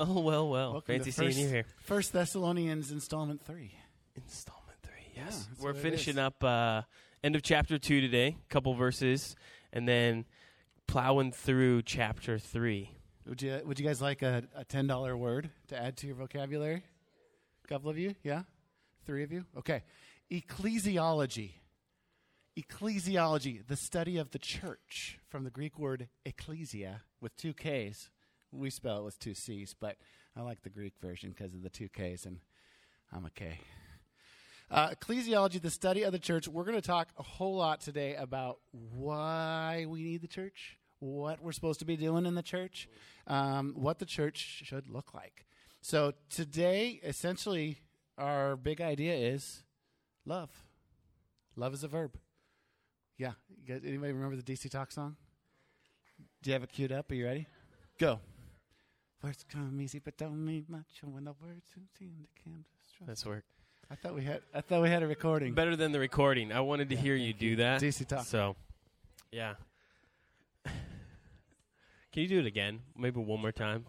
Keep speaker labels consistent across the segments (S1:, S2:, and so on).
S1: Oh, well.
S2: Welcome
S1: Fancy
S2: to
S1: seeing you here.
S2: 1 Thessalonians installment 3.
S1: Installment 3, yes.
S2: Yeah, that's
S1: We're
S2: what it
S1: finishing
S2: is.
S1: up end of chapter 2 today, couple verses, and then plowing through chapter 3.
S2: Would you guys like a $10 word to add to your vocabulary? A couple of you? Yeah? 3 of you? Okay. Ecclesiology. Ecclesiology, the study of the church, from the Greek word ecclesia with 2 Ks. We spell it with 2 Cs, but I like the Greek version because of the 2 Ks, and I'm a K. Ecclesiology, the study of the church. We're going to talk a whole lot today about why we need the church, what we're supposed to be doing in the church, what the church should look like. So today, essentially, our big idea is love. Love is a verb. Yeah. You guys, anybody remember the DC Talk song? Do you have it queued up? Are you ready? Go. Words come easy, but don't mean much when the words seem to come to
S1: That's work.
S2: I thought we had a recording.
S1: Better than the recording. I wanted to hear you do that.
S2: DC Talk.
S1: So, yeah. Can you do it again? Maybe one more time?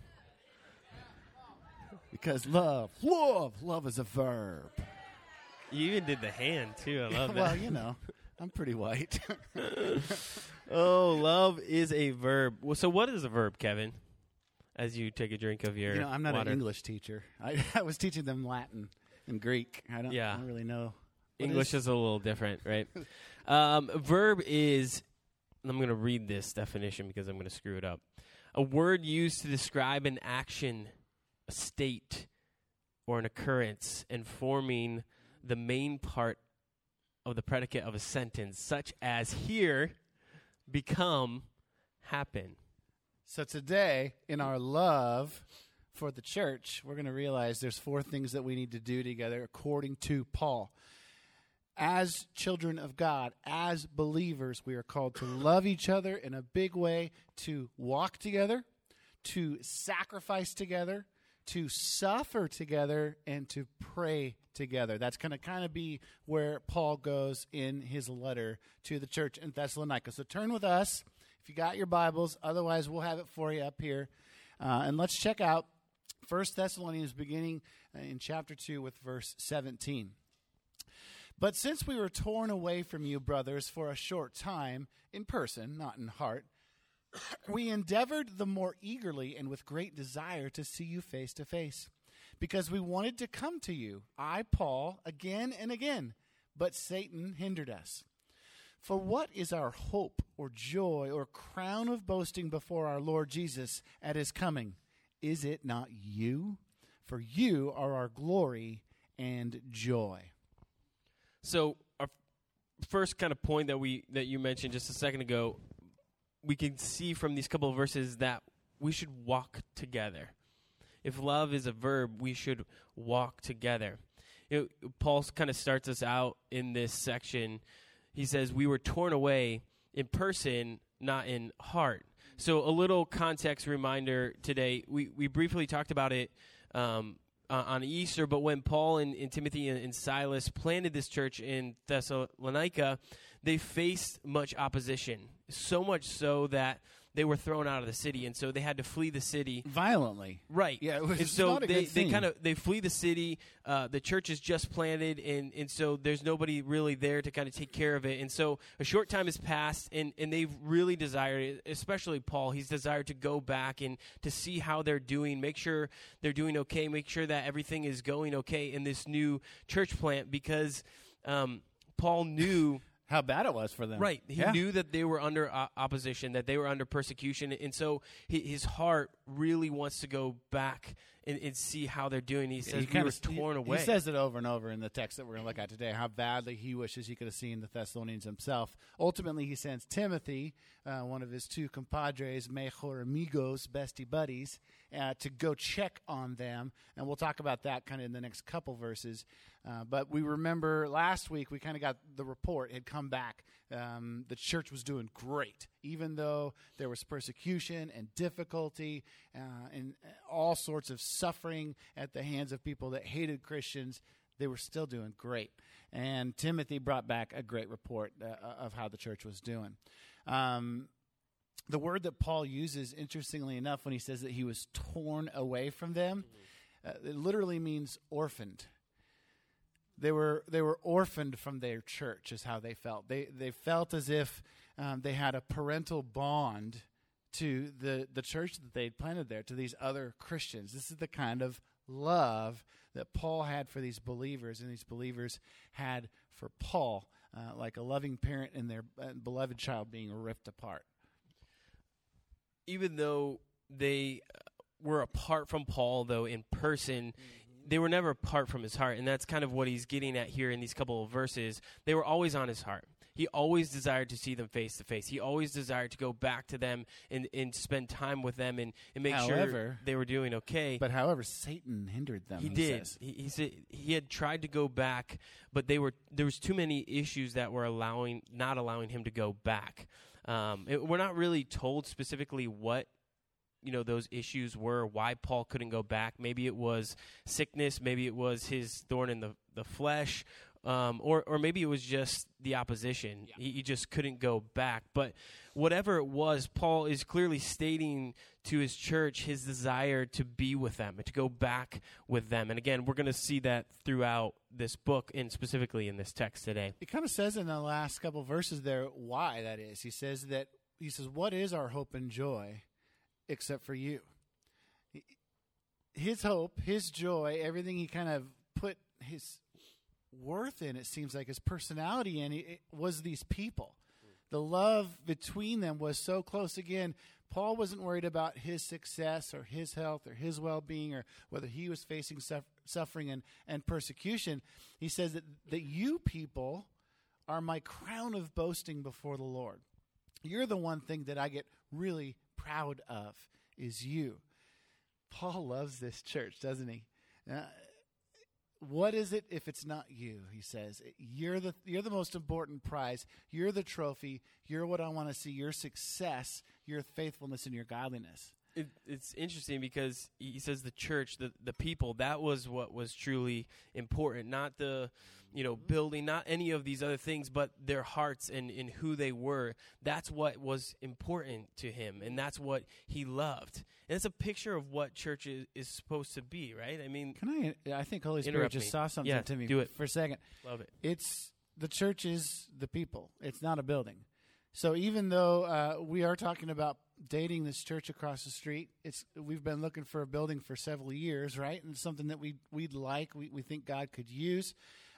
S2: Because love is a verb.
S1: You even did the hand, too. I love that.
S2: Well, you know, I'm pretty white.
S1: Oh, love is a verb. Well, so what is a verb, Kevin? As you take a drink of your
S2: I'm not
S1: water.
S2: an English teacher. I was teaching them Latin and Greek. I don't really know.
S1: English is a little different, right? Verb is, I'm going to read this definition because I'm going to screw it up. A word used to describe an action, a state, or an occurrence, and forming the main part of the predicate of a sentence, such as hear, become, happen.
S2: So today, in our love for the church, we're going to realize there's 4 things that we need to do together according to Paul. As children of God, as believers, we are called to love each other in a big way, to walk together, to sacrifice together, to suffer together, and to pray together. That's going to kind of be where Paul goes in his letter to the church in Thessalonica. So turn with us if you got your Bibles. Otherwise, we'll have it for you up here. And let's check out 1 Thessalonians beginning in chapter 2 with verse 17. But since we were torn away from you, brothers, for a short time, in person, not in heart, we endeavored the more eagerly and with great desire to see you face to face, because we wanted to come to you, I, Paul, again and again, but Satan hindered us. For what is our hope or joy or crown of boasting before our Lord Jesus at his coming? Is it not you? For you are our glory and joy.
S1: So our first kind of point that you mentioned just a second ago, we can see from these couple of verses that we should walk together. If love is a verb, we should walk together. Paul kind of starts us out in this section. He says, we were torn away in person, not in heart. So a little context reminder today. We briefly talked about it on Easter, but when Paul and Timothy and Silas planted this church in Thessalonica, they faced much opposition, so much so that they were thrown out of the city, and so they had to flee the city
S2: violently.
S1: Right.
S2: Yeah, it was
S1: and so
S2: not a good thing.
S1: they flee the city. The church is just planted, and so there's nobody really there to kind of take care of it. And so a short time has passed, and they've really desired, especially Paul, he's desired to go back and to see how they're doing, make sure they're doing okay, make sure that everything is going okay in this new church plant, because Paul knew
S2: how bad it was for them.
S1: Right. He knew that they were under opposition, that they were under persecution. And so his heart really wants to go back and see how they're doing. He says we were torn away.
S2: He says it over and over in the text that we're going to look at today, how badly he wishes he could have seen the Thessalonians himself. Ultimately, he sends Timothy, one of his 2 compadres, mejor amigos, bestie buddies, to go check on them. And we'll talk about that kind of in the next couple verses. But we remember last week we kind of got the report had come back. The church was doing great, even though there was persecution and difficulty and all sorts of suffering at the hands of people that hated Christians. They were still doing great. And Timothy brought back a great report of how the church was doing. the word that Paul uses, interestingly enough, when he says that he was torn away from them, it literally means orphaned. They were orphaned from their church, is how they felt. They felt as if they had a parental bond to the church that they'd planted there, to these other Christians. This is the kind of love that Paul had for these believers, and these believers had for Paul, like a loving parent and their beloved child being ripped apart.
S1: Even though they were apart from Paul, though, in person, they were never apart from his heart, and that's kind of what he's getting at here in these couple of verses. They were always on his heart. He always desired to see them face to face. He always desired to go back to them and spend time with them and make sure they were doing okay.
S2: But however, Satan hindered them.
S1: He did. He said he had tried to go back, but there was too many issues that were not allowing him to go back. We're not really told specifically what those issues were, why Paul couldn't go back. Maybe it was sickness, maybe it was his thorn in the flesh, or maybe it was just the opposition. Yeah. He just couldn't go back. But whatever it was, Paul is clearly stating to his church his desire to be with them and to go back with them. And again, we're going to see that throughout this book and specifically in this text today.
S2: It kind of says in the last couple verses there why that is. He says, what is our hope and joy except for you? His hope, his joy, everything he kind of put his worth in, it seems like, his personality in, it was these people. The love between them was so close. Again, Paul wasn't worried about his success or his health or his well-being or whether he was facing suffering and persecution. He says that you people are my crown of boasting before the Lord. You're the one thing that I get really proud of is you. Paul loves this church, doesn't he? What is it if it's not you? He says, you're the most important prize. You're the trophy. You're what I want to see. Your success, your faithfulness, and your godliness.
S1: It's interesting because he says the church, the people, that was what was truly important. Not the building, not any of these other things, but their hearts and who they were. That's what was important to him, and that's what he loved. And it's a picture of what church is supposed to be, right? I mean,
S2: I think Holy Spirit just saw something to me
S1: do it.
S2: For a second.
S1: Love it.
S2: It's the church is the people. It's not a building. So even though we are talking about dating this church across the street, we've been looking for a building for several years, right? And it's something that we'd like, we think God could use.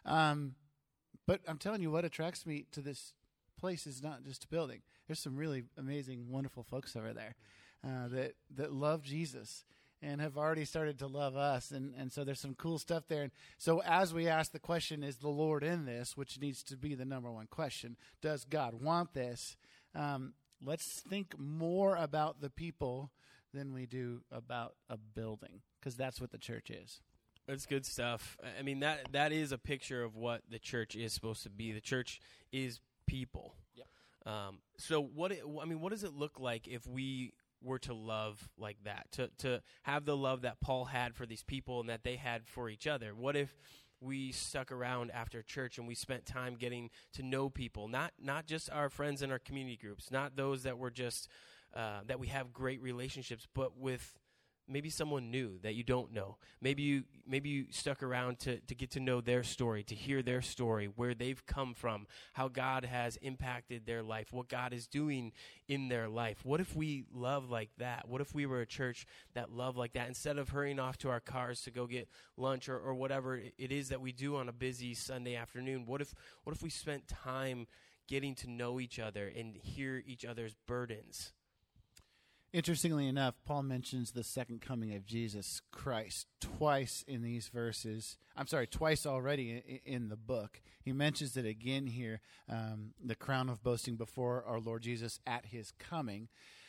S2: But I'm telling you, what attracts me to this place is not just a building. There's some really amazing, wonderful folks over there that love Jesus and have already started to love us. And so there's some cool stuff there. And so as we ask the question, is the Lord in this, which needs to be the number one question, does God want this? Let's think more about the people than we do about a building, because that's what the church is.
S1: That's good stuff. I mean, that is a picture of what the church is supposed to be. The church is people. Yep. So what does it look like if we were to love like that, to have the love that Paul had for these people and that they had for each other? What if we stuck around after church and we spent time getting to know people, not just our friends in our community groups, not those that were just that we have great relationships, but with maybe someone new that you don't know. Maybe you stuck around to get to know their story, to hear their story, where they've come from, how God has impacted their life, what God is doing in their life. What if we love like that? What if we were a church that loved like that? Instead of hurrying off to our cars to go get lunch or whatever it is that we do on a busy Sunday afternoon, what if we spent time getting to know each other and hear each other's burdens?
S2: Interestingly enough, Paul mentions the second coming of Jesus Christ twice in these verses. Twice already in the book. He mentions it again here, the crown of boasting before our Lord Jesus at his coming.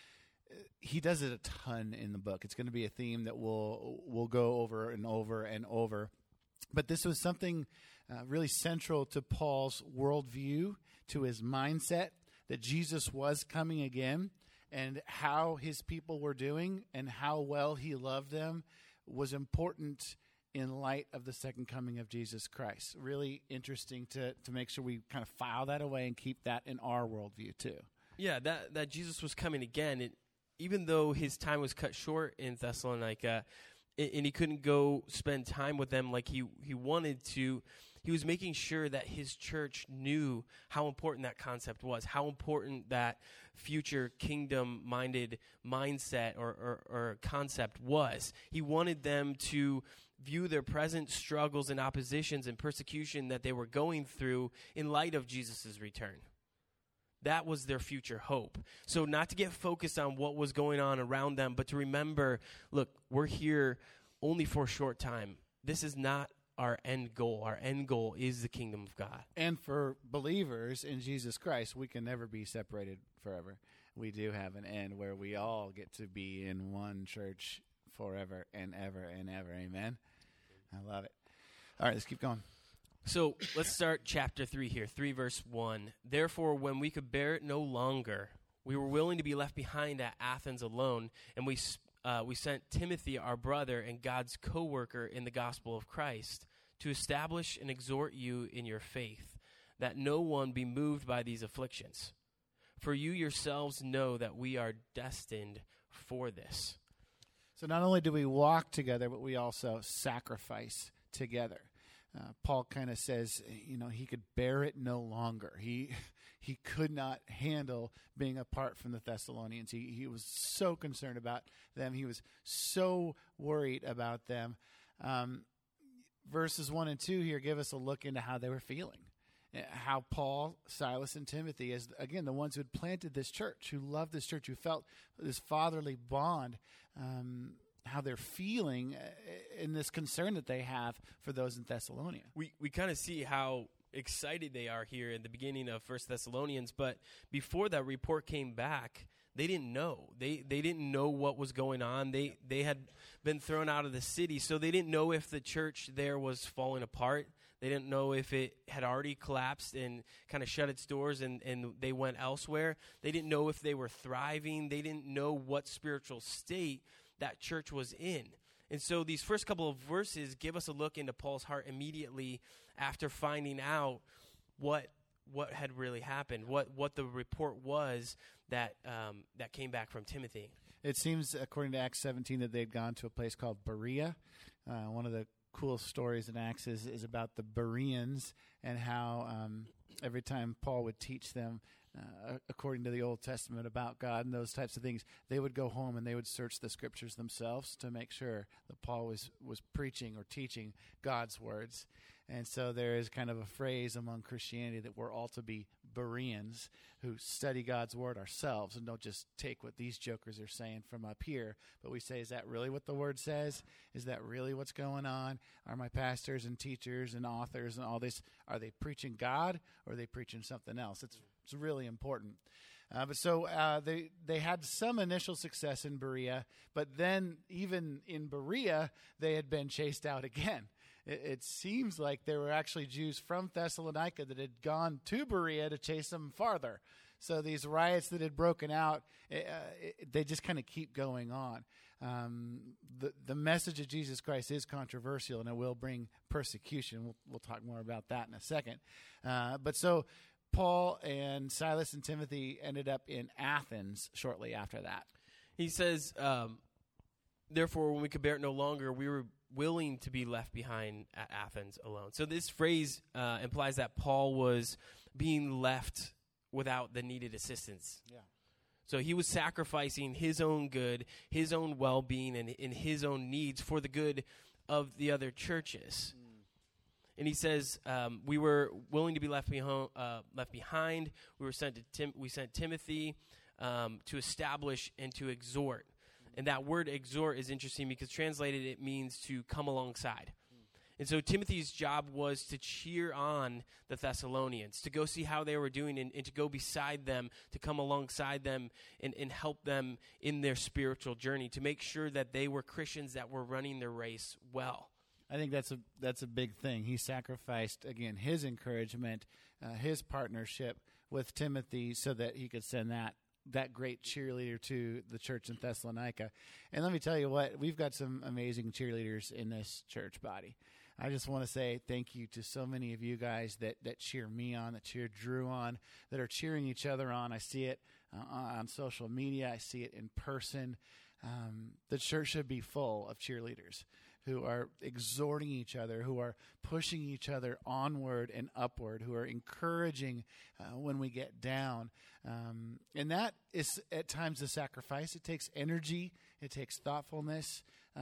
S2: He does it a ton in the book. It's going to be a theme that we'll go over and over and over. But this was something really central to Paul's worldview, to his mindset, that Jesus was coming again. And how his people were doing and how well he loved them was important in light of the second coming of Jesus Christ. Really interesting to make sure we kind of file that away and keep that in our worldview too.
S1: Yeah, that Jesus was coming again. Even though his time was cut short in Thessalonica, and he couldn't go spend time with them like he wanted to, he was making sure that his church knew how important that concept was, how important that future kingdom-minded mindset or concept was. He wanted them to view their present struggles and oppositions and persecution that they were going through in light of Jesus' return. That was their future hope. So not to get focused on what was going on around them, but to remember, look, we're here only for a short time. This is not our end goal. Our end goal is the kingdom of God.
S2: And for believers in Jesus Christ, we can never be separated forever. We do have an end where we all get to be in one church forever and ever and ever. Amen? I love it. All right, let's keep going.
S1: So let's start chapter 3 here, 3 verse 1. Therefore, when we could bear it no longer, we were willing to be left behind at Athens alone, and we sent Timothy, our brother and God's co-worker in the gospel of Christ, to establish and exhort you in your faith, that no one be moved by these afflictions. For you yourselves know that we are destined for this.
S2: So not only do we walk together, but we also sacrifice together. Paul kind of says, he could bear it no longer. He could not handle being apart from the Thessalonians. He was so concerned about them. He was so worried about them. Verses 1 and 2 here give us a look into how they were feeling. How Paul, Silas, and Timothy, as again the ones who had planted this church, who loved this church, who felt this fatherly bond, how they're feeling in this concern that they have for those in Thessalonica.
S1: We kind of see how excited they are here in the beginning of 1 Thessalonians, but before that report came back, they didn't know. They didn't know what was going on. They had been thrown out of the city, so they didn't know if the church there was falling apart. They didn't know if it had already collapsed and kind of shut its doors and they went elsewhere. They didn't know if they were thriving. They didn't know what spiritual state that church was in. And so these first couple of verses give us a look into Paul's heart immediately after finding out what had really happened, what the report was that came back from Timothy.
S2: It seems, according to Acts 17, that they'd gone to a place called Berea. One of the cool stories in Acts is about the Bereans and how every time Paul would teach them according to the Old Testament about God and those types of things, they would go home and they would search the scriptures themselves to make sure that Paul was preaching or teaching God's words. And so there is kind of a phrase among Christianity that we're all to be Bereans who study God's word ourselves and don't just take what these jokers are saying from up here, but we say, is that really what the word says? Is that really what's going on? Are my pastors and teachers and authors and all this, are they preaching God or are they preaching something else? It's really important. But they had some initial success in Berea, but then even in Berea, they had been chased out again. It seems like there were actually Jews from Thessalonica that had gone to Berea to chase them farther. So these riots that had broken out, they just kind of keep going on. The message of Jesus Christ is controversial, and it will bring persecution. We'll talk more about that in a second. But so Paul and Silas and Timothy ended up in Athens shortly after that.
S1: He says, therefore, when we could bear it no longer, we were willing to be left behind at Athens alone. So this phrase implies that Paul was being left without the needed assistance.
S2: Yeah.
S1: So he was sacrificing his own good, his own well-being, and his own needs for the good of the other churches. And he says, we were willing to be left behind. We sent Timothy to establish and to exhort. And that word exhort is interesting because translated it means to come alongside. And so Timothy's job was to cheer on the Thessalonians, to go see how they were doing and to go beside them, to come alongside them and help them in their spiritual journey, to make sure that they were Christians that were running their race well.
S2: I think that's a big thing. He sacrificed, again, his encouragement, his partnership with Timothy so that he could send that great cheerleader to the church in Thessalonica. And let me tell you what, we've got some amazing cheerleaders in this church body. I just want to say thank you to so many of you guys that cheer me on, that cheer Drew on, that are cheering each other on. I see it on social media. I see it in person. The church should be full of cheerleaders who are exhorting each other, who are pushing each other onward and upward, who are encouraging when we get down. And that is at times a sacrifice. It takes energy. It takes thoughtfulness.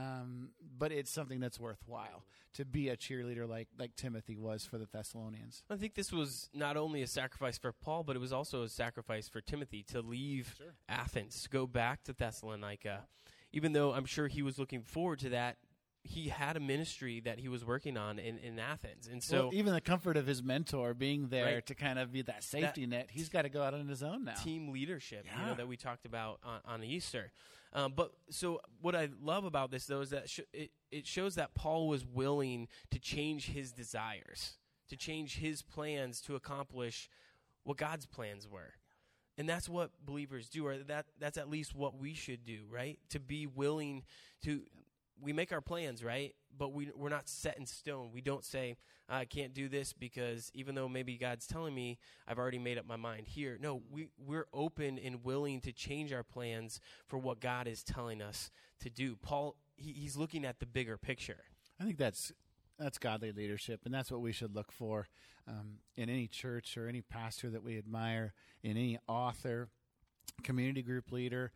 S2: But it's something that's worthwhile to be a cheerleader like Timothy was for the Thessalonians.
S1: I think this was not only a sacrifice for Paul, but it was also a sacrifice for Timothy to leave Athens, to go back to Thessalonica. Even though I'm sure he was looking forward to that, he had a ministry that he was working on in Athens. And so
S2: even the comfort of his mentor being there to kind of be that safety net, he's got to go out on his own now.
S1: Team leadership, that we talked about on Easter. But so what I love about this, though, is that it shows that Paul was willing to change his desires, to change his plans to accomplish what God's plans were. And that's what believers do, or that's at least what we should do, right? To be willing to... We make our plans, right? But we're not set in stone. We don't say, I can't do this because even though maybe God's telling me, I've already made up my mind here. No, we're open and willing to change our plans for what God is telling us to do. Paul, he's looking at the bigger picture.
S2: I think that's godly leadership, and that's what we should look for in any church or any pastor that we admire, in any author, community group leader,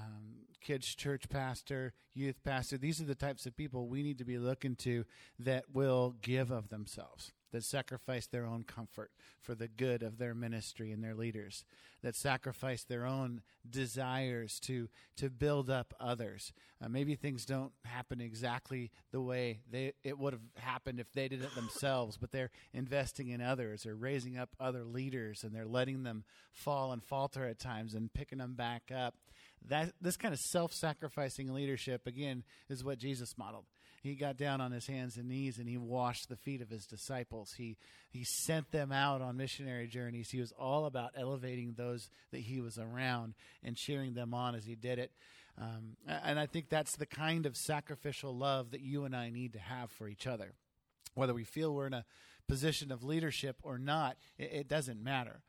S2: kids church pastor, youth pastor. These are the types of people we need to be looking to that will give of themselves, that sacrifice their own comfort for the good of their ministry and their leaders, that sacrifice their own desires to build up others. Maybe things don't happen exactly the way it would have happened if they did it themselves, but they're investing in others or raising up other leaders, and they're letting them fall and falter at times and picking them back up. This kind of self-sacrificing leadership, again, is what Jesus modeled. He got down on his hands and knees and he washed the feet of his disciples. He sent them out on missionary journeys. He was all about elevating those that he was around and cheering them on as he did it. And I think that's the kind of sacrificial love that you and I need to have for each other. Whether we feel we're in a position of leadership or not, it doesn't matter.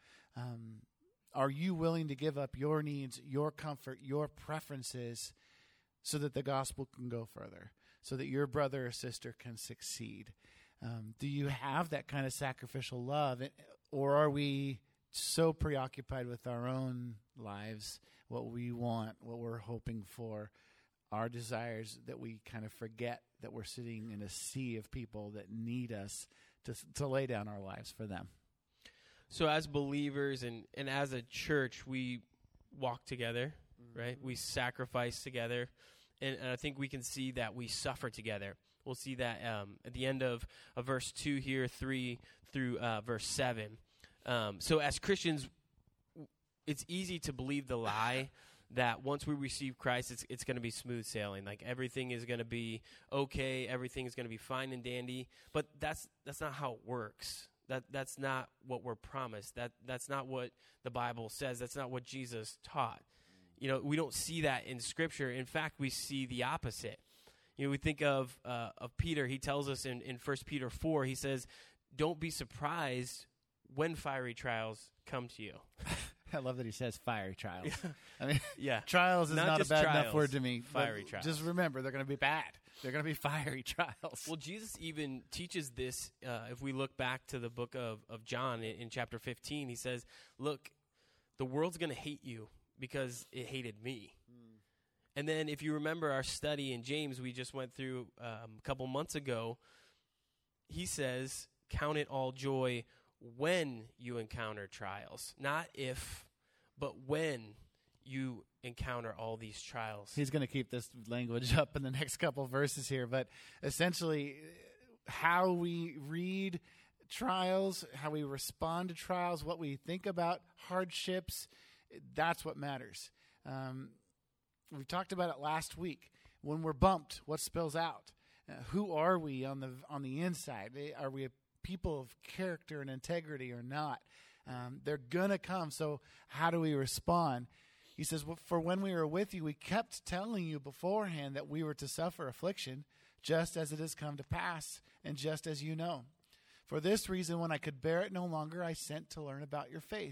S2: Are you willing to give up your needs, your comfort, your preferences so that the gospel can go further, so that your brother or sister can succeed? Do you have that kind of sacrificial love, or are we so preoccupied with our own lives, what we want, what we're hoping for, our desires, that we kind of forget that we're sitting in a sea of people that need us to lay down our lives for them?
S1: So as believers and as a church, we walk together, right? We sacrifice together. And I think we can see that we suffer together. We'll see that at the end of verse 2 here, 3 through verse 7. So as Christians, it's easy to believe the lie that once we receive Christ, it's going to be smooth sailing. Like everything is going to be okay, everything is going to be fine and dandy. But that's not how it works. That's not what we're promised. That's not what the Bible says. That's not what Jesus taught. We don't see that in Scripture. In fact, we see the opposite. We think of Peter. He tells us in 1 Peter 4, he says, don't be surprised when fiery trials come to you.
S2: I love that he says fiery trials.
S1: Yeah.
S2: I mean,
S1: yeah.
S2: Trials is not a bad
S1: trials,
S2: enough word to me.
S1: Fiery trials.
S2: Just remember, they're going to be bad. They're going to be fiery trials.
S1: Well, Jesus even teaches this. If we look back to the book of John in chapter 15, he says, look, the world's going to hate you because it hated me. And then if you remember our study in James we just went through a couple months ago, he says, count it all joy when you encounter trials. Not if, but when you encounter all these trials.
S2: He's going to keep this language up in the next couple verses here, but essentially how we read trials, how we respond to trials, what we think about hardships, that's what matters. We talked about it last week. When we're bumped, what spills out? Who are we on the inside? Are we a people of character and integrity or not? They're going to come, so how do we respond? He says, well, for when we were with you, we kept telling you beforehand that we were to suffer affliction, just as it has come to pass, and just as you know. For this reason, when I could bear it no longer, I sent to learn about your faith.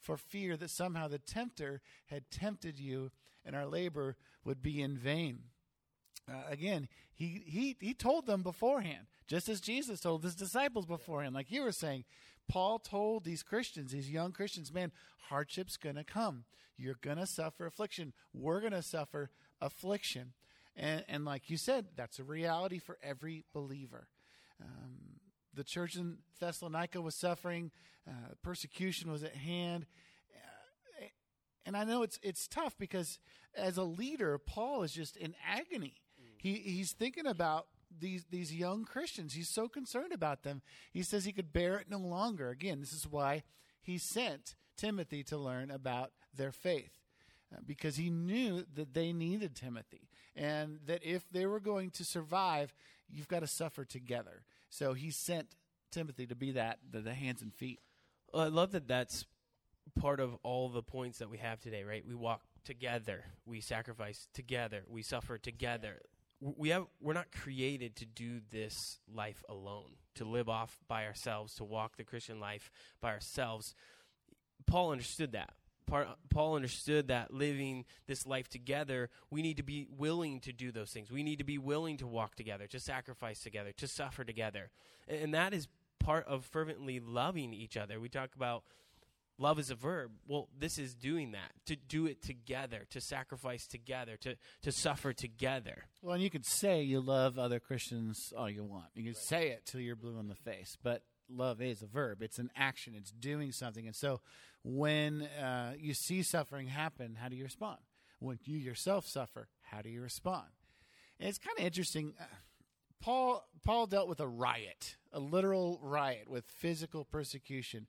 S2: for fear that somehow the tempter had tempted you and our labor would be in vain. Again, he told them beforehand, just as Jesus told his disciples beforehand. Like you were saying, Paul told these Christians, these young Christians, man, hardship's going to come. You're going to suffer affliction. We're going to suffer affliction. And like you said, that's a reality for every believer. The church in Thessalonica was suffering. Persecution was at hand. And I know it's tough because as a leader, Paul is just in agony. He's thinking about these young Christians. He's so concerned about them. He says he could bear it no longer. Again, this is why he sent Timothy to learn about their faith, because he knew that they needed Timothy and that if they were going to survive, you've got to suffer together. So he sent Timothy to be the hands and feet.
S1: Well, I love that that's part of all the points that we have today, right? We walk together. We sacrifice together. We suffer together. We're not created to do this life alone, to live off by ourselves, to walk the Christian life by ourselves. Paul understood that. Paul understood that living this life together, we need to be willing to do those things. We need to be willing to walk together, to sacrifice together, to suffer together. And that is part of fervently loving each other. We talk about love is a verb. Well, this is doing that, to do it together, to sacrifice together, to suffer together.
S2: Well, and you could say you love other Christians all you want. You can say it till you're blue in the face, but love is a verb. It's an action. It's doing something. And so when you see suffering happen, how do you respond? When you yourself suffer, how do you respond? And it's kind of interesting. Paul dealt with a riot, a literal riot with physical persecution.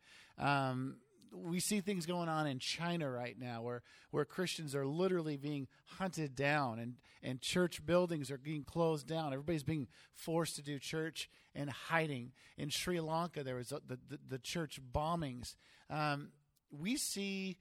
S2: We see things going on in China right now where Christians are literally being hunted down and church buildings are being closed down. Everybody's being forced to do church and hiding. In Sri Lanka, there was the church bombings. We see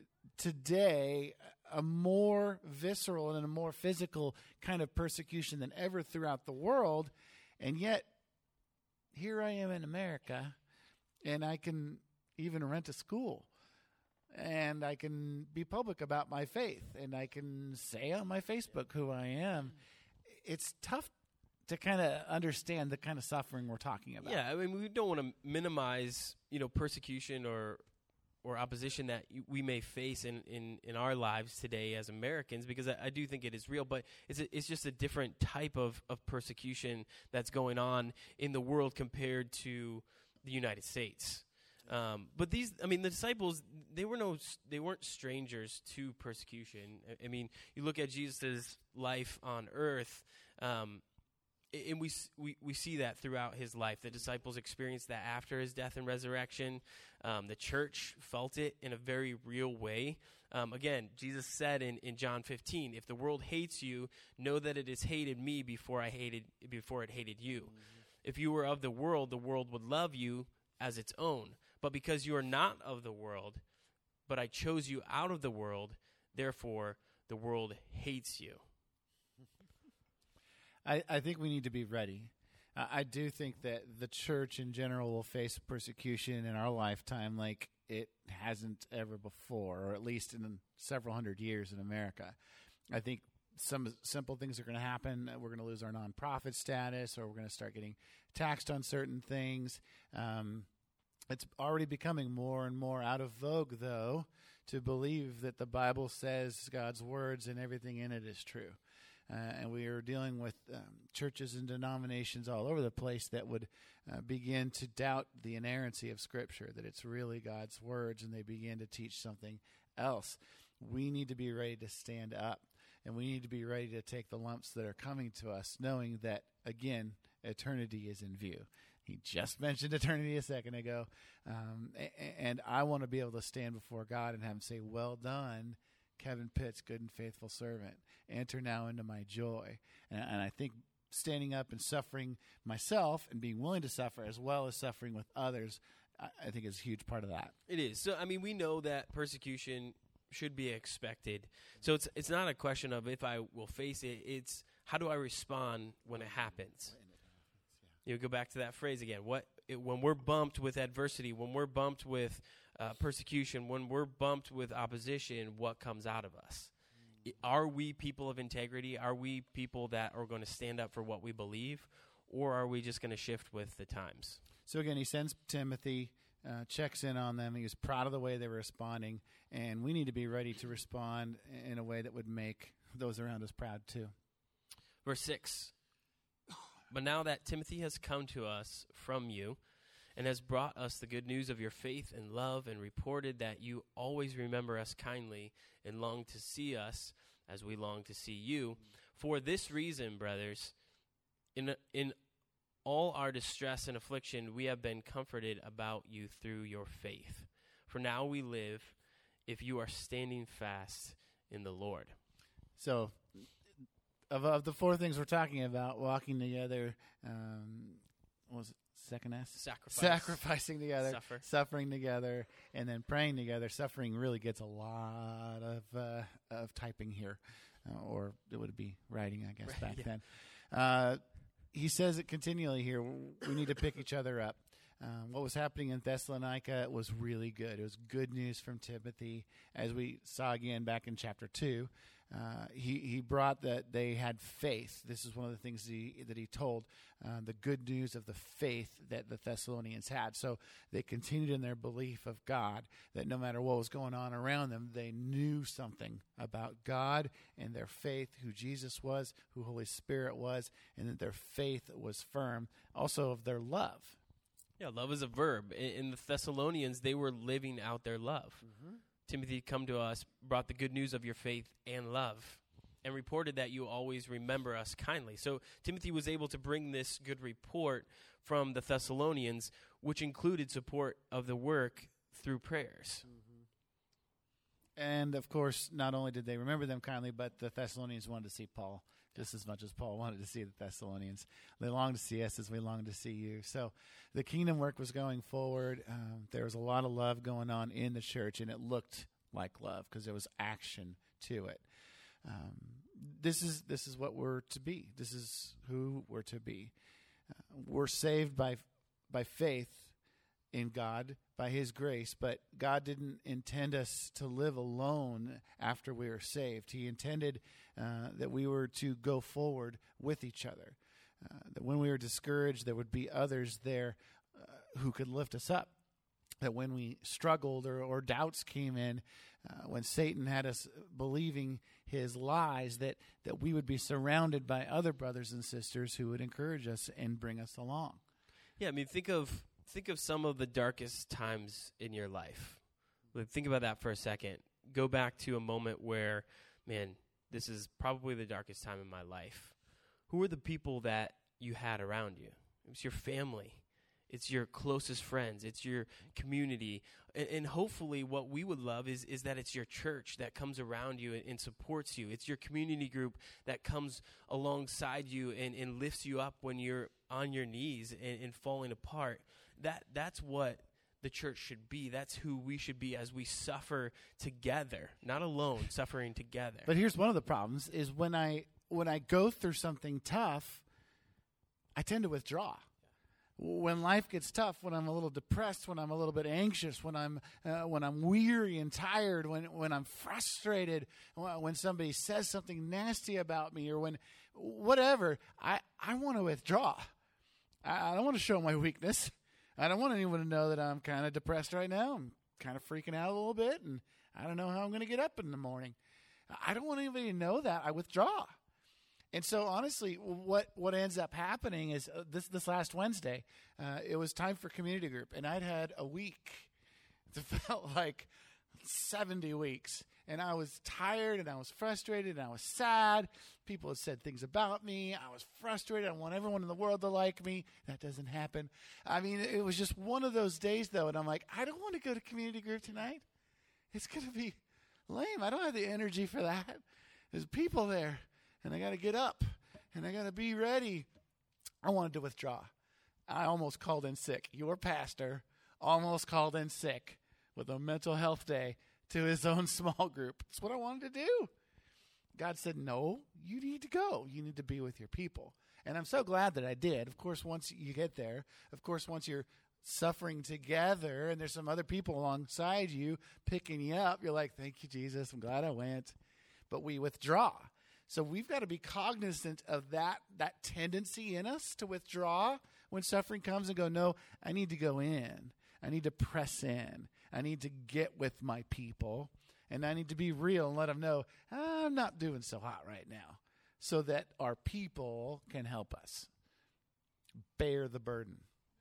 S2: today a more visceral and a more physical kind of persecution than ever throughout the world. And yet, here I am in America, and I can even rent a school, and I can be public about my faith, and I can say on my Facebook who I am. It's tough to kind of understand the kind of suffering we're talking about.
S1: Yeah, I mean, we don't want to minimize, persecution or opposition that we may face in our lives today as Americans, because I do think it is real, but it's just a different type of persecution that's going on in the world compared to the United States. But the disciples, they weren't strangers to persecution. I mean, you look at Jesus' life on earth, and we see that throughout his life. The disciples experienced that after his death and resurrection. The church felt it in a very real way. Again, Jesus said in John 15, if the world hates you, know that it has hated me before it hated you. Mm-hmm. If you were of the world would love you as its own. But because you are not of the world, but I chose you out of the world, therefore the world hates you.
S2: I think we need to be ready. I do think that the church in general will face persecution in our lifetime like it hasn't ever before, or at least in several hundred years in America. I think some simple things are going to happen. We're going to lose our nonprofit status, or we're going to start getting taxed on certain things. It's already becoming more and more out of vogue, though, to believe that the Bible says God's words and everything in it is true. And we are dealing with churches and denominations all over the place that would begin to doubt the inerrancy of Scripture, that it's really God's words, and they begin to teach something else. We need to be ready to stand up, and we need to be ready to take the lumps that are coming to us, knowing that, again, eternity is in view. He just mentioned eternity a second ago, and I want to be able to stand before God and have him say, well done, Kevin Pitts, good and faithful servant. Enter now into my joy. And I think standing up and suffering myself and being willing to suffer as well as suffering with others, I think is a huge part of that.
S1: It is. So, I mean, we know that persecution should be expected. So it's not a question of if I will face it. It's how do I respond when it happens? You go back to that phrase again. When we're bumped with adversity, when we're bumped with persecution, when we're bumped with opposition, what comes out of us? Are we people of integrity? Are we people that are going to stand up for what we believe? Or are we just going to shift with the times?
S2: So again, he sends Timothy, checks in on them. He was proud of the way they were responding, and we need to be ready to respond in a way that would make those around us proud too.
S1: Verse 6, but now that Timothy has come to us from you and has brought us the good news of your faith and love and reported that you always remember us kindly and long to see us as we long to see you, for this reason, brothers, in all our distress and affliction, we have been comforted about you through your faith. For now we live if you are standing fast in the Lord.
S2: So, of the four things we're talking about, walking together, what was it, second S? Sacrificing together, suffering together, and then praying together. Suffering really gets a lot of typing here, or it would be writing, I guess, back then. He says it continually here. We need to pick each other up. What was happening in Thessalonica was really good. It was good news from Timothy. As we saw again back in chapter 2, he brought that they had faith. This is one of the things that he told, the good news of the faith that the Thessalonians had. So they continued in their belief of God, that no matter what was going on around them, they knew something about God and their faith, who Jesus was, who Holy Spirit was, and that their faith was firm. Also of their love.
S1: Yeah, love is a verb. In the Thessalonians, they were living out their love. Mm-hmm. Timothy, come to us, brought the good news of your faith and love, and reported that you always remember us kindly. So Timothy was able to bring this good report from the Thessalonians, which included support of the work through prayers.
S2: Mm-hmm. And, of course, not only did they remember them kindly, but the Thessalonians wanted to see Paul just as much as Paul wanted to see the Thessalonians. They longed to see us as we longed to see you. So the kingdom work was going forward. There was a lot of love going on in the church, and it looked like love because there was action to it. This is what we're to be. This is who we're to be. We're saved by faith in God, by His grace, but God didn't intend us to live alone after we were saved. He intended that we were to go forward with each other, that when we were discouraged, there would be others there who could lift us up, that when we struggled or doubts came in, when Satan had us believing his lies, that we would be surrounded by other brothers and sisters who would encourage us and bring us along.
S1: Yeah, I mean, think of some of the darkest times in your life. Think about that for a second. Go back to a moment where, man, this is probably the darkest time in my life. Who are the people that you had around you? It was your family. It's your closest friends. It's your community. And hopefully what we would love is that it's your church that comes around you and supports you. It's your community group that comes alongside you and lifts you up when you're on your knees and falling apart. That's what the church should be. That's who we should be as we suffer together, not alone, suffering together.
S2: But here's one of the problems is when I go through something tough, I tend to withdraw. When life gets tough, when I'm a little depressed, when I'm a little bit anxious, when I'm weary and tired, when I'm frustrated, when somebody says something nasty about me, or when whatever, I want to withdraw. I don't want to show my weakness. I don't want anyone to know that I'm kind of depressed right now. I'm kind of freaking out a little bit, and I don't know how I'm going to get up in the morning. I don't want anybody to know that. I withdraw. And so, honestly, what ends up happening is this last Wednesday, it was time for community group, and I'd had a week. It felt like 70 weeks, and I was tired, and I was frustrated, and I was sad. People had said things about me. I was frustrated. I want everyone in the world to like me. That doesn't happen. I mean, it was just one of those days, though, and I'm like, I don't want to go to community group tonight. It's going to be lame. I don't have the energy for that. There's people there. And I got to get up, and I got to be ready. I wanted to withdraw. I almost called in sick. Your pastor almost called in sick with a mental health day to his own small group. That's what I wanted to do. God said, no, you need to go. You need to be with your people. And I'm so glad that I did. Of course, once you get there, of course, once you're suffering together and there's some other people alongside you picking you up, you're like, thank you, Jesus. I'm glad I went. But we withdraw. So we've got to be cognizant of that tendency in us to withdraw when suffering comes and go, no, I need to go in. I need to press in. I need to get with my people. And I need to be real and let them know I'm not doing so hot right now, so that our people can help us bear the burden.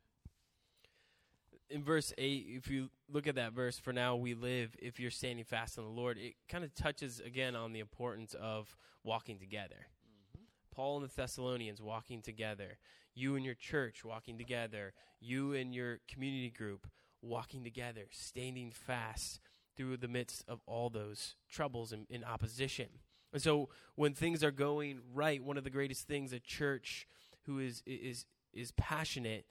S1: In verse 8, if you look at that verse, for now we live if you're standing fast in the Lord, it kind of touches again on the importance of walking together. Mm-hmm. Paul and the Thessalonians walking together, you and your church walking together, you and your community group walking together, standing fast through the midst of all those troubles and opposition. And so when things are going right, one of the greatest things a church who is passionate,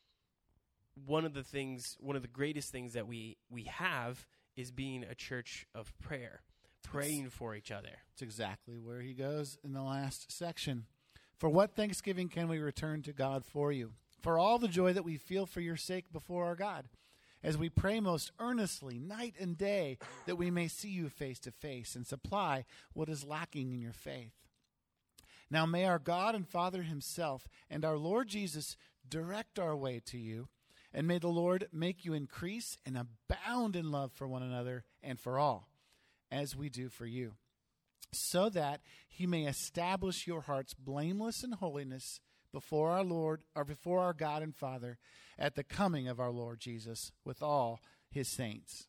S1: one of the greatest things that we have is being a church of prayer, praying for each other.
S2: It's exactly where he goes in the last section. For what thanksgiving can we return to God for you? For all the joy that we feel for your sake before our God, as we pray most earnestly night and day that we may see you face to face and supply what is lacking in your faith. Now may our God and Father himself and our Lord Jesus direct our way to you, and may the Lord make you increase and abound in love for one another and for all, as we do for you, so that he may establish your hearts blameless in holiness before our Lord, or before our God and Father, at the coming of our Lord Jesus with all his saints.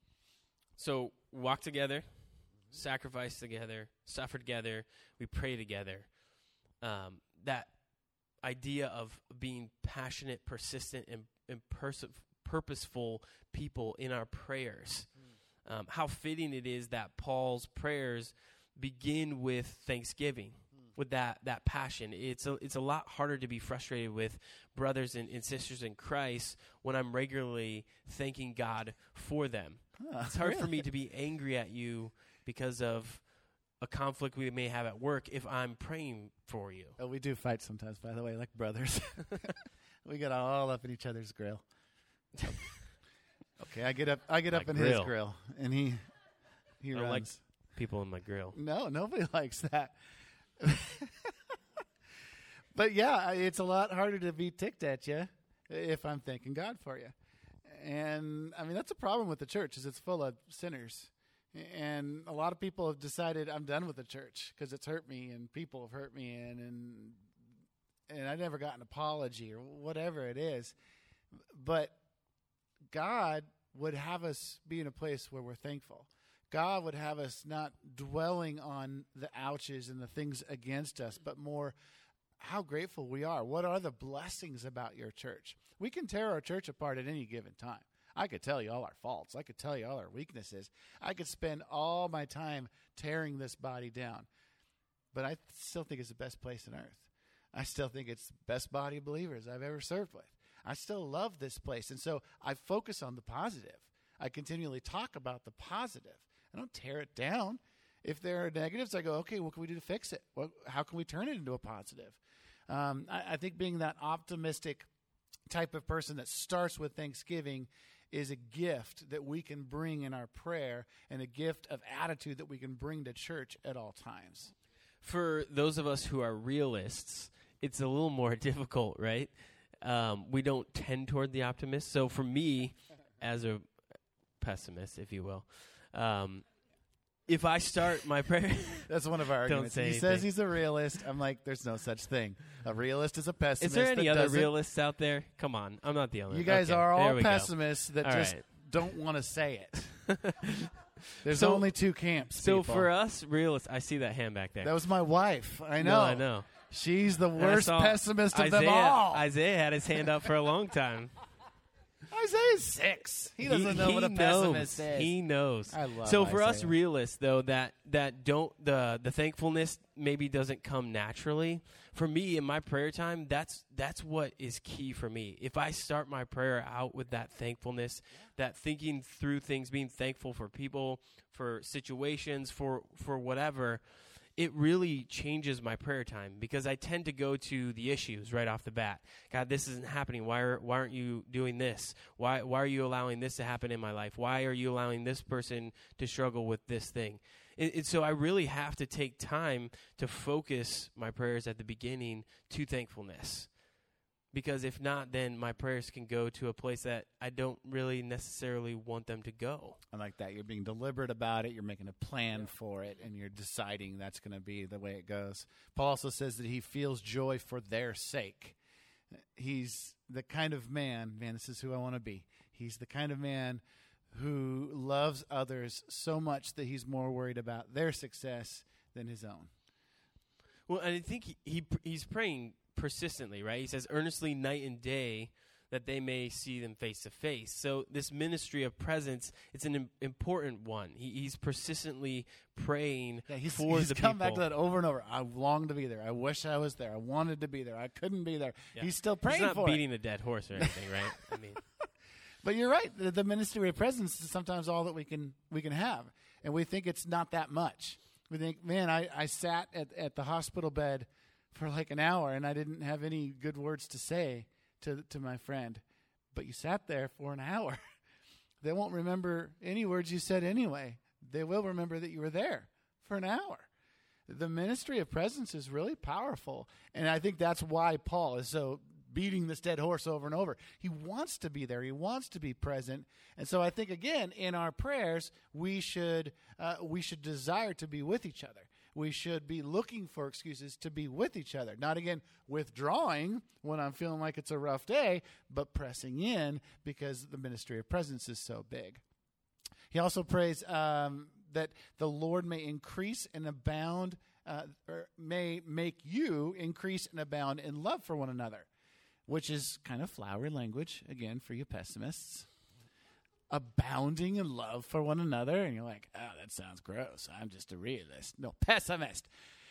S1: So walk together, sacrifice together, suffer together, we pray together. That idea of being passionate, persistent, and purposeful people in our prayers. How fitting it is that Paul's prayers begin with thanksgiving, with that passion. It's a lot harder to be frustrated with brothers and sisters in Christ when I'm regularly thanking God for them. It's hard for me to be angry at you because of a conflict we may have at work if I'm praying for you.
S2: Oh, we do fight sometimes, by the way, like brothers. We get all up in each other's grill. Okay, I get up in his grill, and he runs.
S1: I like people in my grill.
S2: No, nobody likes that. But yeah, it's a lot harder to be ticked at you if I'm thanking God for you. And I mean, that's a problem with the church, is it's full of sinners. And a lot of people have decided I'm done with the church because it's hurt me and people have hurt me and I never got an apology or whatever it is. But God would have us be in a place where we're thankful. God would have us not dwelling on the ouches and the things against us, but more how grateful we are. What are the blessings about your church? We can tear our church apart at any given time. I could tell you all our faults. I could tell you all our weaknesses. I could spend all my time tearing this body down. But I still think it's the best place on earth. I still think it's the best body of believers I've ever served with. I still love this place. And so I focus on the positive. I continually talk about the positive. I don't tear it down. If there are negatives, I go, okay, what can we do to fix it? How can we turn it into a positive? I think being that optimistic type of person that starts with thanksgiving is a gift that we can bring in our prayer and a gift of attitude that we can bring to church at all times.
S1: For those of us who are realists, it's a little more difficult, right? We don't tend toward the optimist. So for me, as a pessimist, if you will, if I start my prayer...
S2: That's one of our arguments. He says he's a realist. I'm like, there's no such thing. A realist is a pessimist.
S1: Is there any other realists out there? Come on. I'm not the only one.
S2: You guys are all pessimists that just don't want to say it. There's only two camps,
S1: So
S2: people.
S1: for us realists, I see that hand back there.
S2: That was my wife. I know.
S1: No, I know.
S2: She's the worst pessimist of them all.
S1: Isaiah had his hand up for a long time.
S2: Isaiah's 6. He doesn't know what a pessimist is.
S1: He knows.
S2: I love
S1: So for
S2: Isaiah.
S1: us realists, though, that don't the thankfulness maybe doesn't come naturally. For me, in my prayer time, that's what is key for me. If I start my prayer out with that thankfulness, that thinking through things, being thankful for people, for situations, for whatever, it really changes my prayer time because I tend to go to the issues right off the bat. God, this isn't happening. Why aren't you doing this? Why are you allowing this to happen in my life? Why are you allowing this person to struggle with this thing? And so I really have to take time to focus my prayers at the beginning to thankfulness. Because if not, then my prayers can go to a place that I don't really necessarily want them to go.
S2: I like that. You're being deliberate about it. You're making a plan for it, and you're deciding that's going to be the way it goes. Paul also says that he feels joy for their sake. He's the kind of man, this is who I want to be. He's the kind of man who loves others so much that he's more worried about their success than his own.
S1: Well, and I think he's praying persistently, right? He says, earnestly night and day, that they may see them face to face. So this ministry of presence, it's an important one. He's persistently praying for the people.
S2: He's come back to that over and over. I long to be there. I wish I was there. I wanted to be there. I couldn't be there. Yeah. He's still praying for it.
S1: He's not beating a dead horse or anything, right? I mean,
S2: but you're right. The ministry of presence is sometimes all that we can have, and we think it's not that much. We think, man, I sat at the hospital bed for like an hour, and I didn't have any good words to say to my friend. But you sat there for an hour. They won't remember any words you said anyway. They will remember that you were there for an hour. The ministry of presence is really powerful, and I think that's why Paul is so beating this dead horse over and over. He wants to be there. He wants to be present. And so I think, again, in our prayers, we should desire to be with each other. We should be looking for excuses to be with each other. Not, again, withdrawing when I'm feeling like it's a rough day, but pressing in because the ministry of presence is so big. He also prays that the Lord may increase and abound, or may make you increase and abound in love for one another, which is kind of flowery language, again, for you pessimists. Abounding in love for one another, and you're like, oh, that sounds gross. I'm just a realist. No, pessimist.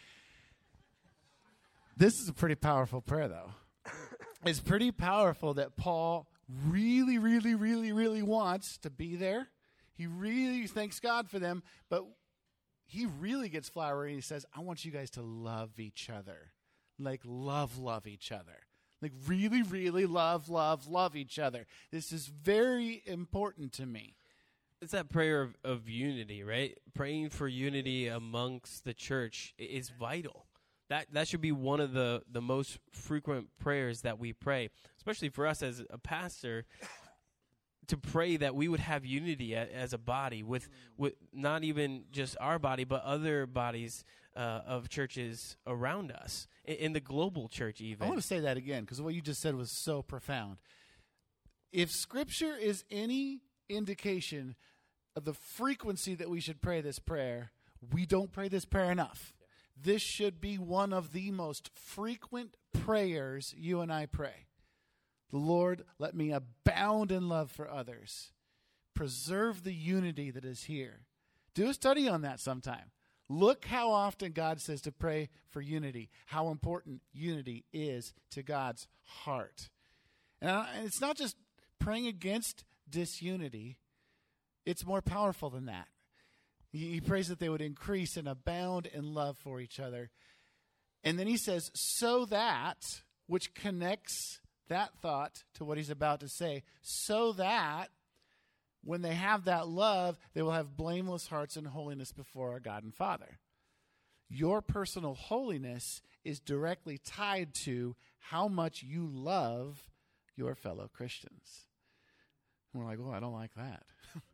S2: This is a pretty powerful prayer, though. It's pretty powerful that Paul really, really, really, really wants to be there. He really thanks God for them, but he really gets flowery, and he says, I want you guys to love each other. Like, love each other. Like, really, really love each other. This is very important to me.
S1: It's that prayer of unity, right? Praying for unity amongst the church is vital. That should be one of the most frequent prayers that we pray, especially for us as a pastor, to pray that we would have unity as a body with not even just our body, but other bodies of churches around us, in the global church even.
S2: I want to say that again because what you just said was so profound. If Scripture is any indication of the frequency that we should pray this prayer, we don't pray this prayer enough. Yeah. This should be one of the most frequent prayers you and I pray. The Lord, let me abound in love for others. Preserve the unity that is here. Do a study on that sometime. Look how often God says to pray for unity, how important unity is to God's heart. And it's not just praying against disunity. It's more powerful than that. He prays that they would increase and abound in love for each other. And then he says, so that, which connects that thought to what he's about to say, so that when they have that love, they will have blameless hearts and holiness before our God and Father. Your personal holiness is directly tied to how much you love your fellow Christians. And we're like, well, I don't like that.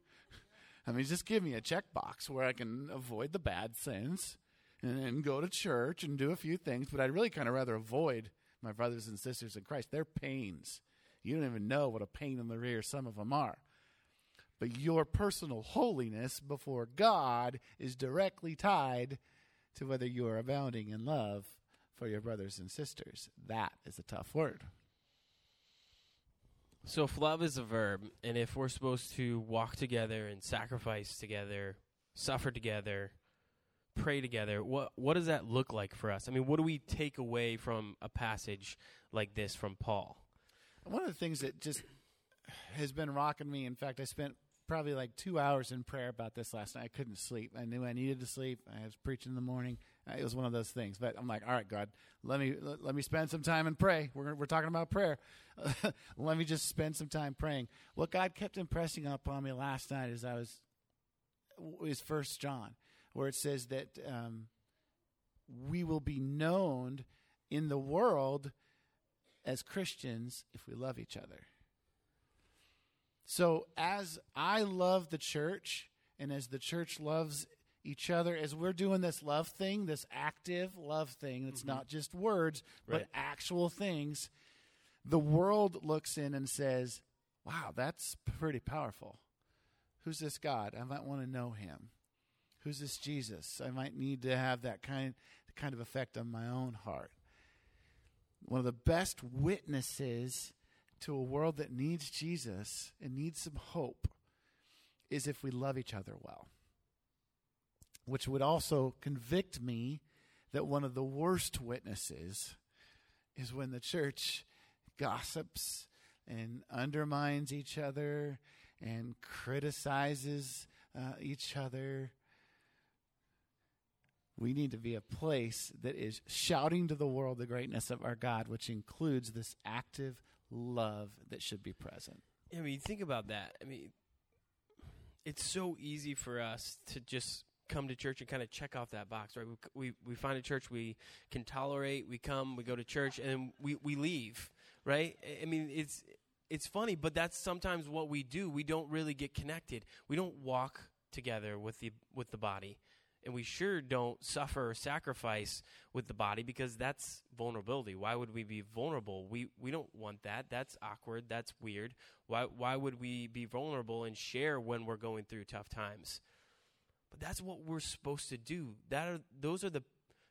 S2: I mean, just give me a checkbox where I can avoid the bad sins and go to church and do a few things, but I'd really kind of rather avoid my brothers and sisters in Christ. They're pains. You don't even know what a pain in the rear some of them are. But your personal holiness before God is directly tied to whether you are abounding in love for your brothers and sisters. That is a tough word.
S1: So if love is a verb, and if we're supposed to walk together and sacrifice together, suffer together, pray together, what does that look like for us? I mean, what do we take away from a passage like this from Paul?
S2: One of the things that just has been rocking me, in fact, I spent probably like 2 hours in prayer about this last night. I couldn't sleep. I knew I needed to sleep. I was preaching in the morning. It was one of those things. But I'm like, all right, God, let me spend some time and pray. We're talking about prayer. Let me just spend some time praying. What God kept impressing upon me last night is 1 John, where it says that we will be known in the world as Christians if we love each other. So as I love the church, and as the church loves each other, as we're doing this love thing, this active love thing, that's not just words, but actual things, the world looks in and says, wow, that's pretty powerful. Who's this God? I might want to know him. Who's this Jesus? I might need to have that kind of effect on my own heart. One of the best witnesses to a world that needs Jesus and needs some hope is if we love each other well. Which would also convict me that one of the worst witnesses is when the church gossips and undermines each other and criticizes each other. We need to be a place that is shouting to the world the greatness of our God, which includes this active love that should be present.
S1: I mean, think about that. I mean, it's so easy for us to just come to church and kind of check off that box, right? We find a church we can tolerate, we come, we go to church, and we leave, right? I mean, it's funny, but that's sometimes what we do. We don't really get connected. We don't walk together with the body. And we sure don't suffer or sacrifice with the body, because that's vulnerability. Why would we be vulnerable? We don't want that. That's awkward. That's weird. Why would we be vulnerable and share when we're going through tough times? But that's what we're supposed to do. That's the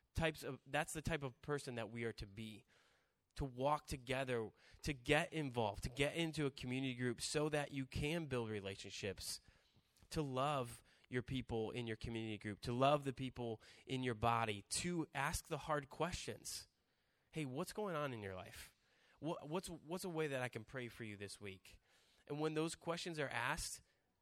S1: type of person that we are to be. To walk together, to get involved, to get into a community group so that you can build relationships, to love your people in your community group, to love the people in your body, to ask the hard questions. Hey, what's going on in your life? What's a way that I can pray for you this week? And when those questions are asked,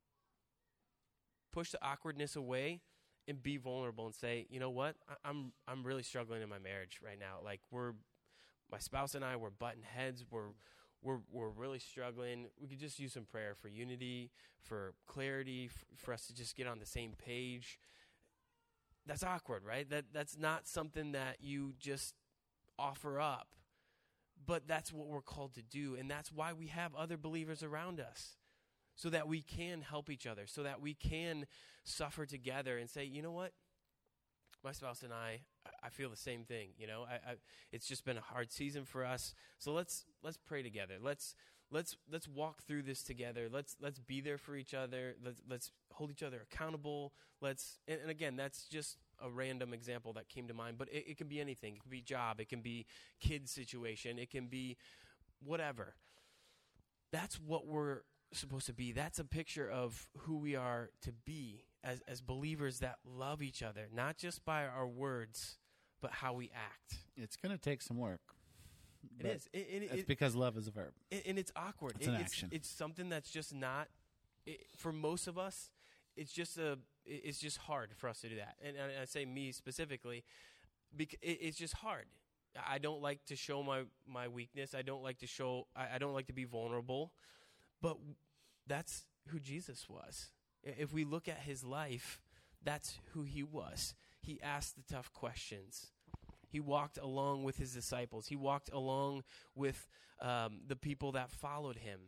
S1: push the awkwardness away and be vulnerable and say, you know what? I'm really struggling in my marriage right now. Like my spouse and I, we're butting heads. We're really struggling. We could just use some prayer for unity, for clarity, for us to just get on the same page. That's awkward, right? That's not something that you just offer up. But that's what we're called to do, and that's why we have other believers around us, so that we can help each other, so that we can suffer together and say, you know what? My spouse and I feel the same thing. You know, it's just been a hard season for us. So let's pray together. Let's walk through this together. Let's be there for each other. Let's hold each other accountable. And again, that's just a random example that came to mind, but it can be anything. It can be job. It can be kid situation. It can be whatever. That's what we're supposed to be. That's a picture of who we are to be as believers that love each other, not just by our words, but how we act.
S2: It's going to take some work.
S1: It is.
S2: It's because love is a verb.
S1: And it's awkward.
S2: It's an action.
S1: It's something that's just not, for most of us, it's just hard for us to do that. And I say me specifically, because it's just hard. I don't like to show my weakness. I don't like to be vulnerable. But that's who Jesus was. If we look at his life, that's who he was. He asked the tough questions. He walked along with his disciples. He walked along with the people that followed him.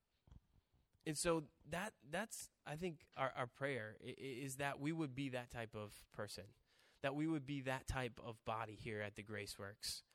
S1: And so that's I think, our prayer is that we would be that type of person, that we would be that type of body here at the Graceworks.